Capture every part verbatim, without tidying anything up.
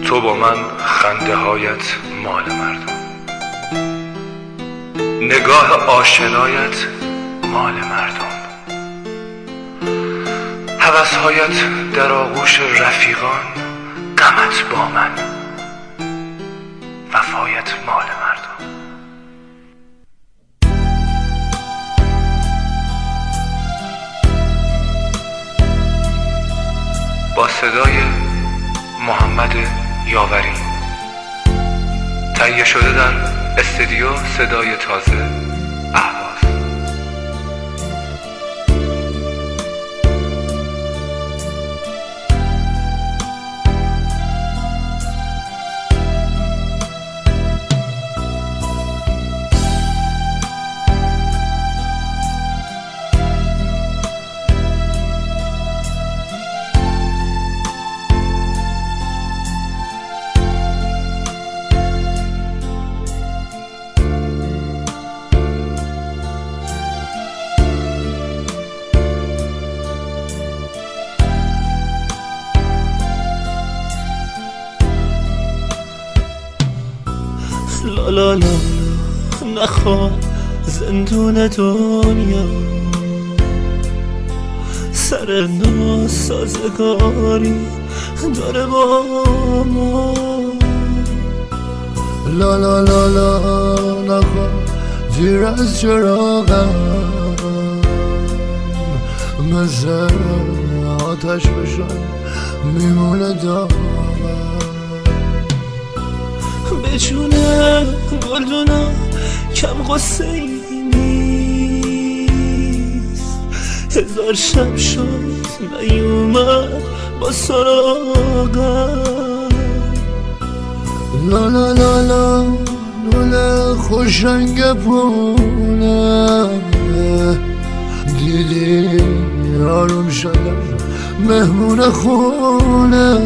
تو با من خنده هایت مال مردم، نگاه آشنایت مال مردم، هوس هایت در آغوش رفیقان، غمت با من، وفایت مال مردم. با صدای محمد یاوری، تهیه شده در استودیو صدای تازه اهواز. لا لا لا نخواه زندون دنیا، سر ناسازگاری داره با ما. لا لا لا لا نخواه جیر از چراغم، مثل آتش بشن میمونه دامم. به جون گلدونا کم غصه ای نیست، هزار شب شد نیومد با سراغم. لا لا لا لا لوله خوشنگ پونه، دیدی آروم شدم مهمون خونه.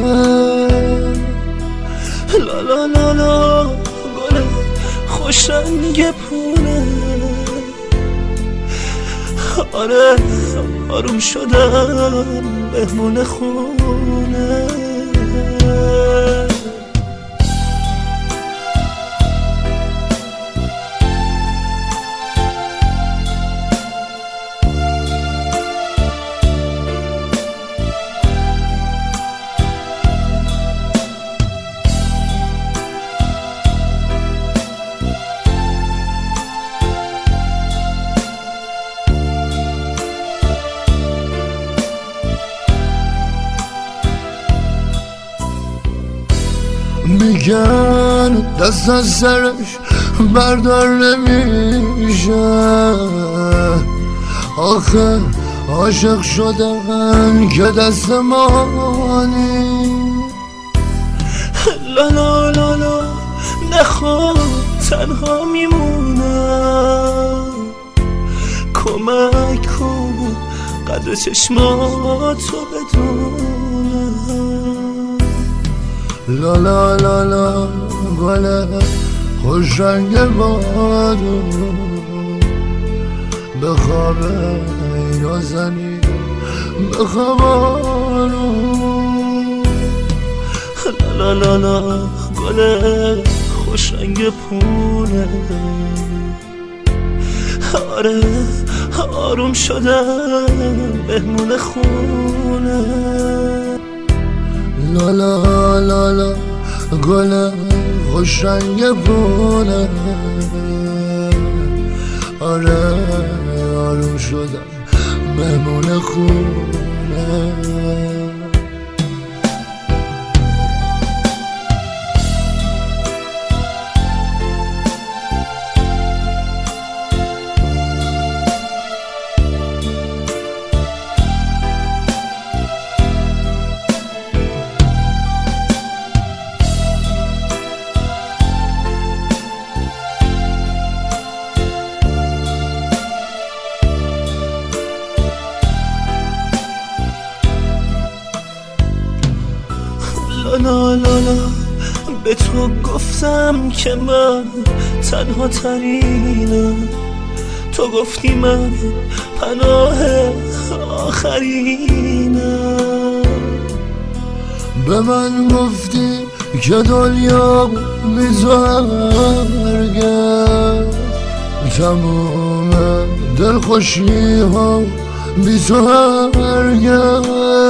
لا لا لا لا گل خوشنگ پونه، آره آروم شدم مهمون خونه. میگن دست از سرش بردار نمیشه، آخه عاشق شدن که دست مانی. لا لا لا لا نخواه تنها میمونم، کمک کن قدر چشماتو بدونم. لا لا لا لا گل خوشنگ بارو، بخواب نازنی بخوابانو. لا لا لا گل خوشنگ پونه، آره آروم شدم مهمون خونه. لا لا لا لا گل خوشنگ پونه، آره آروم شدم مهمون خونه. لا لا لا به تو گفتم که من تنها ترینم، تو گفتی من پناه آخرینم. به من گفتی که دنیا بی‌زرگه، تموم دلخوشی ها بی‌زرگه.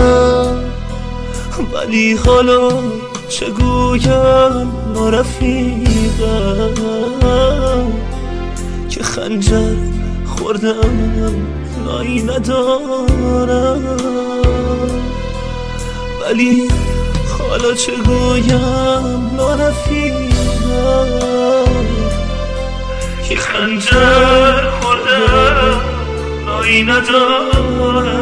ولی حالا چه گویم رفیقم که خنجر خوردم نایی ندارم. ولی حالا چه گویم رفیقم که خنجر خوردم نایی ندارم.